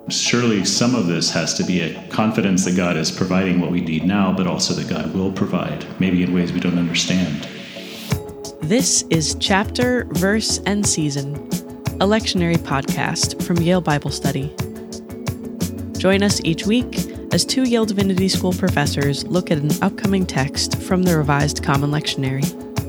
surely some of this has to be a confidence that God is providing what we need now, but also that God will provide, maybe in ways we don't understand. This is Chapter, Verse, and Season, a lectionary podcast from Yale Bible Study. Join us each week as two Yale Divinity School professors look at an upcoming text from the Revised Common Lectionary.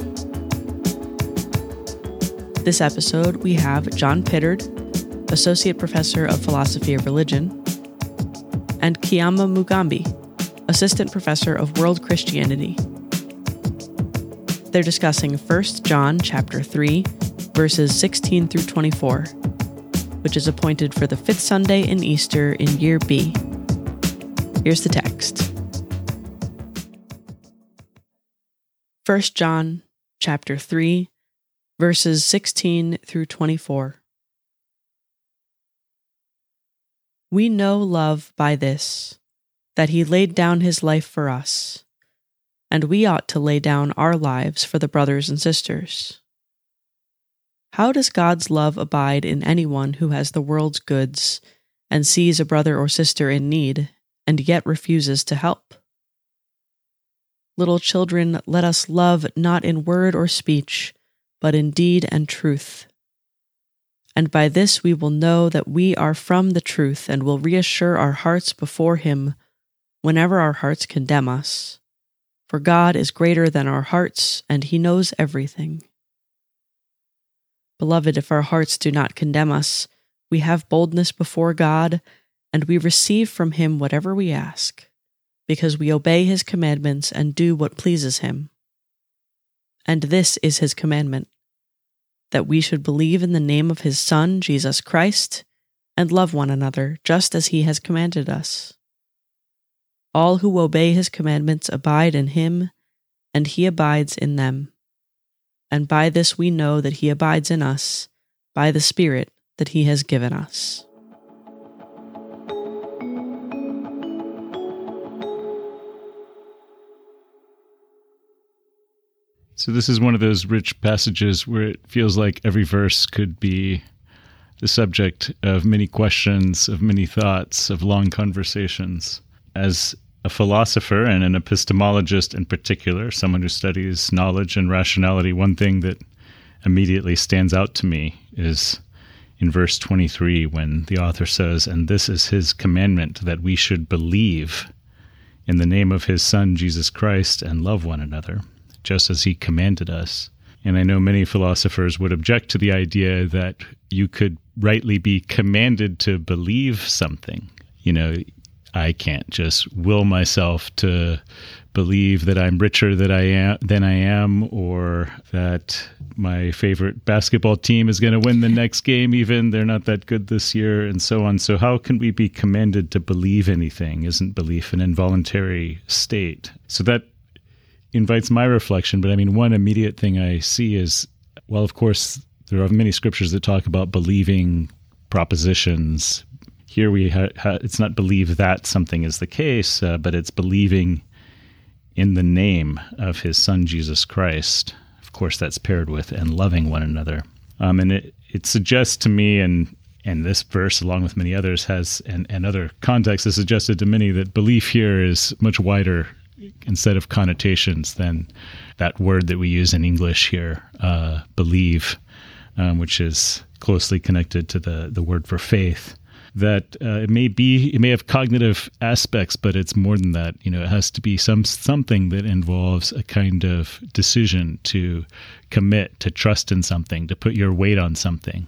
This episode, we have John Pittard, Associate Professor of Philosophy of Religion, and Kiyama Mugambi, Assistant Professor of World Christianity. They're discussing 1 John chapter 3, verses 16 through 24, which is appointed for the fifth Sunday in Easter in Year B. Here's the text. 1 John chapter 3, verses 16 through 24. We know love by this, that he laid down his life for us, and we ought to lay down our lives for the brothers and sisters. How does God's love abide in anyone who has the world's goods and sees a brother or sister in need and yet refuses to help? Little children, let us love not in word or speech, but in deed and truth. And by this we will know that we are from the truth and will reassure our hearts before him whenever our hearts condemn us. For God is greater than our hearts, and he knows everything. Beloved, if our hearts do not condemn us, we have boldness before God, and we receive from him whatever we ask, because we obey his commandments and do what pleases him. And this is his commandment, that we should believe in the name of his Son, Jesus Christ, and love one another, just as he has commanded us. All who obey his commandments abide in him, and he abides in them. And by this we know that he abides in us, by the Spirit that he has given us. So this is one of those rich passages where it feels like every verse could be the subject of many questions, of many thoughts, of long conversations. As a philosopher and an epistemologist in particular, someone who studies knowledge and rationality, one thing that immediately stands out to me is in verse 23 when the author says, "And this is his commandment, that we should believe in the name of his Son, Jesus Christ, and love one another, just as he commanded us." And I know many philosophers would object to the idea that you could rightly be commanded to believe something. You know, I can't just will myself to believe that I'm richer than I am, or that my favorite basketball team is going to win the next game, even they're not that good this year, and so on. So how can we be commanded to believe anything? Isn't belief an involuntary state? So that invites my reflection, but I mean, one immediate thing I see is, well, of course, there are many scriptures that talk about believing propositions. Here it's not believe that something is the case, but it's believing in the name of his Son, Jesus Christ. Of course, that's paired with and loving one another. And it suggests to me, and this verse, along with many others, has, and other contexts, has suggested to many that belief here is much wider instead of connotations than that word that we use in English here, believe, which is closely connected to the word for faith. That it may have cognitive aspects, but it's more than that. You know, it has to be something that involves a kind of decision to commit, to trust in something, to put your weight on something,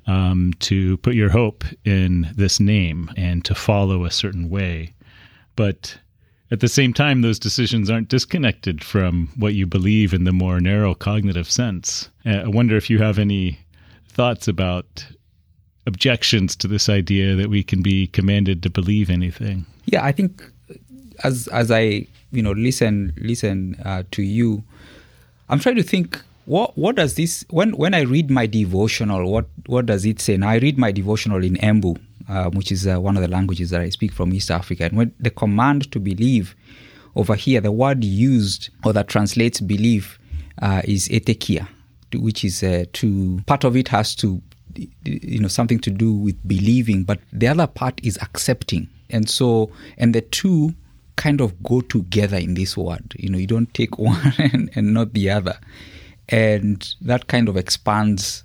to put your hope in this name, and to follow a certain way. But at the same time, those decisions aren't disconnected from what you believe in the more narrow cognitive sense. I wonder if you have any thoughts about objections to this idea that we can be commanded to believe anything. Yeah, I think as I listen to you, I'm trying to think what does this when I read my devotional, what does it say? Now I read my devotional in Embu, which is one of the languages that I speak from East Africa, and when the command to believe over here, the word used or that translates belief is etekia, which is part of it has to something to do with believing, but the other part is accepting. And so, and the two kind of go together in this word. You don't take one and not the other. And that kind of expands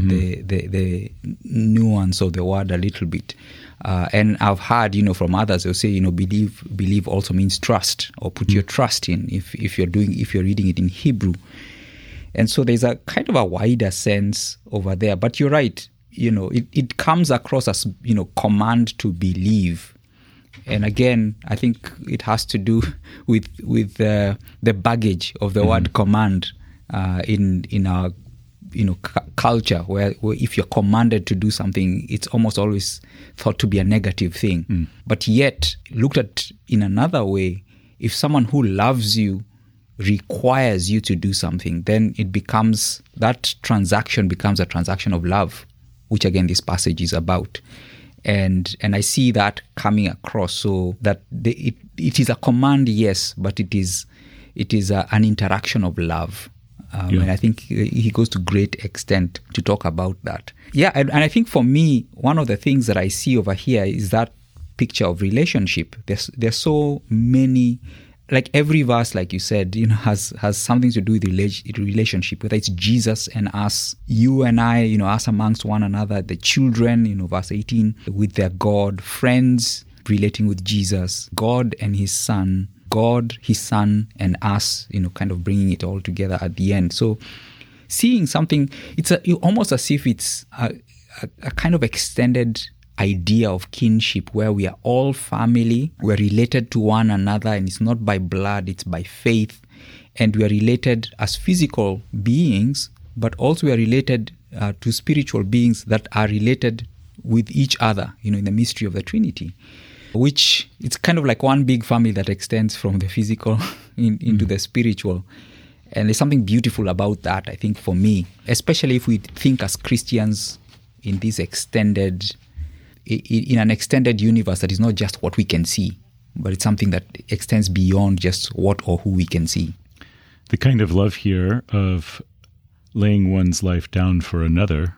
the nuance of the word a little bit. And I've heard, from others, they'll say, believe also means trust, or put your trust in if you're reading it in Hebrew. And so there's a kind of a wider sense over there. But you're right, it comes across as, command to believe. And again, I think it has to do with the baggage of the word command in our culture, where if you're commanded to do something, it's almost always thought to be a negative thing. But yet, looked at in another way, if someone who loves you requires you to do something, then that transaction becomes a transaction of love, which again this passage is about. And I see that coming across, so that it is a command, yes, but it is an interaction of love. And I think he goes to great extent to talk about that. Yeah, and I think for me, one of the things that I see over here is that picture of relationship. There's so many, like every verse, like you said, has something to do with relationship, whether it's Jesus and us, you and I, us amongst one another, the children, verse 18, with their God, friends relating with Jesus, God and his Son, God, his Son, and us, kind of bringing it all together at the end. So seeing something, it's almost as if it's a kind of extended idea of kinship, where we are all family, we're related to one another, and it's not by blood, it's by faith. And we are related as physical beings, but also we are related to spiritual beings that are related with each other, in the mystery of the Trinity. Which it's kind of like one big family that extends from the physical into the spiritual. And there's something beautiful about that, I think, for me, especially if we think as Christians in this in an extended universe that is not just what we can see, but it's something that extends beyond just what or who we can see. The kind of love here of laying one's life down for another,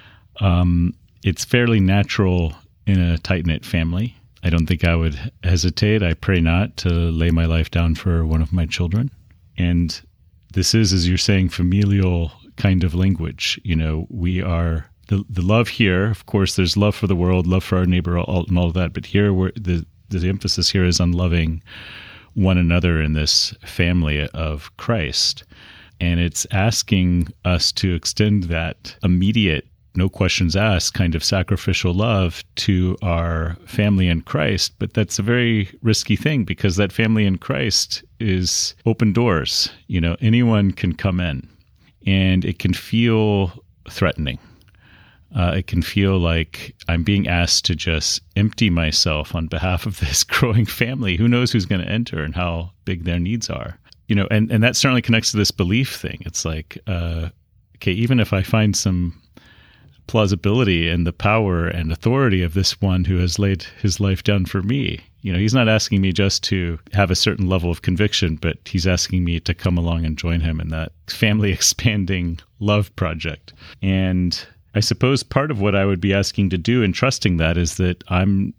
it's fairly natural in a tight-knit family. I don't think I would hesitate, I pray not, to lay my life down for one of my children. And this is, as you're saying, familial kind of language. We are, the love here, of course, there's love for the world, love for our neighbor, and all of that. But here, the emphasis here is on loving one another in this family of Christ. And it's asking us to extend that immediate, no questions asked kind of sacrificial love to our family in Christ. But that's a very risky thing, because that family in Christ is open doors. Anyone can come in, and it can feel threatening. It can feel like I'm being asked to just empty myself on behalf of this growing family. Who knows who's going to enter and how big their needs are? And that certainly connects to this belief thing. It's like, okay, even if I find some plausibility in the power and authority of this one who has laid his life down for me. He's not asking me just to have a certain level of conviction, but he's asking me to come along and join him in that family expanding love project. And I suppose part of what I would be asking to do in trusting that is that I'm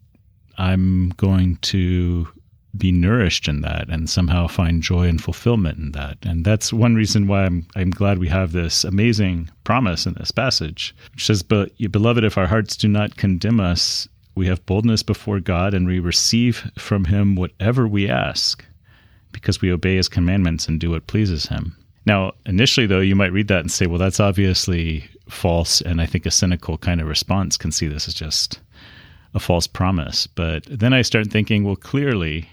going to be nourished in that and somehow find joy and fulfillment in that. And that's one reason why I'm glad we have this amazing promise in this passage, which says, "But beloved, if our hearts do not condemn us, we have boldness before God, and we receive from him whatever we ask, because we obey his commandments and do what pleases him." Now, initially, though, you might read that and say, well, that's obviously false, and I think a cynical kind of response can see this as just a false promise. But then I start thinking, well, clearly,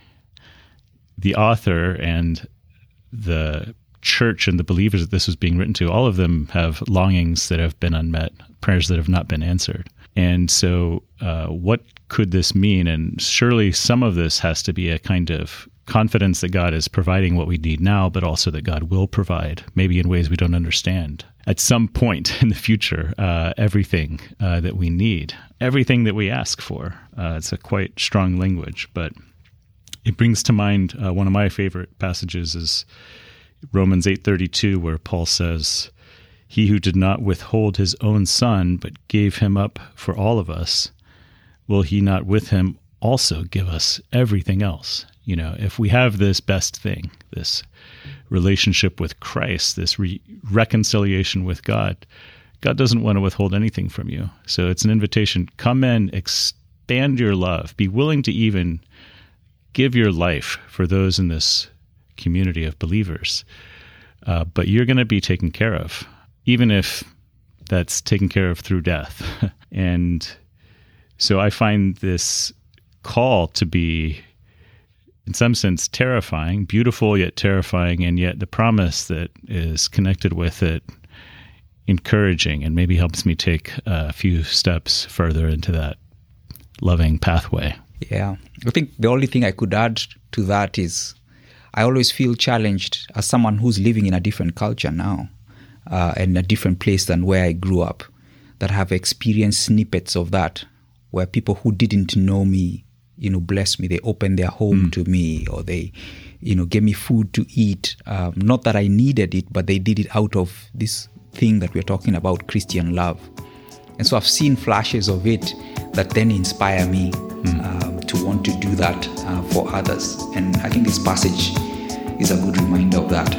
the author and the church and the believers that this was being written to, all of them have longings that have been unmet, prayers that have not been answered. And so what could this mean? And surely some of this has to be a kind of confidence that God is providing what we need now, but also that God will provide, maybe in ways we don't understand, at some point in the future, everything that we need, everything that we ask for. It's a quite strong language, but it brings to mind one of my favorite passages is Romans 8:32, where Paul says, He who did not withhold his own Son, but gave him up for all of us, will he not with him also give us everything else? You know, if we have this best thing, this relationship with Christ, this reconciliation with God, God doesn't want to withhold anything from you. So it's an invitation. Come in, expand your love, be willing to even give your life for those in this community of believers. But you're going to be taken care of, even if that's taken care of through death. And so I find this call to be, in some sense, terrifying, beautiful yet terrifying, and yet the promise that is connected with it encouraging, and maybe helps me take a few steps further into that loving pathway. Yeah. I think the only thing I could add to that is I always feel challenged as someone who's living in a different culture now, and a different place than where I grew up, that have experienced snippets of that, where people who didn't know me, bless me. They opened their home to me, or they, gave me food to eat. Not that I needed it, but they did it out of this thing that we're talking about, Christian love. And so I've seen flashes of it that then inspire me to want to do that for others. And I think this passage is a good reminder of that.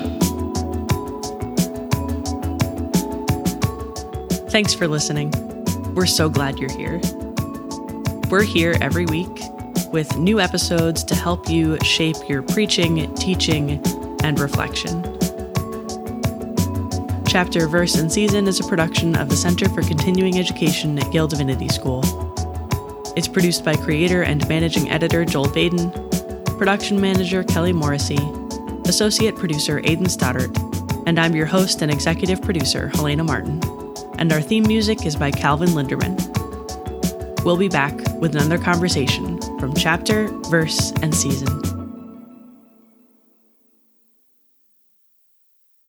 Thanks for listening. We're so glad you're here. We're here every week with new episodes to help you shape your preaching, teaching, and reflection. Chapter, Verse, and Season is a production of the Center for Continuing Education at Yale Divinity School. It's produced by creator and managing editor Joel Baden, production manager Kelly Morrissey, associate producer Aidan Stoddart, and I'm your host and executive producer Helena Martin. And our theme music is by Calvin Linderman. We'll be back with another conversation from Chapter, Verse, and Season.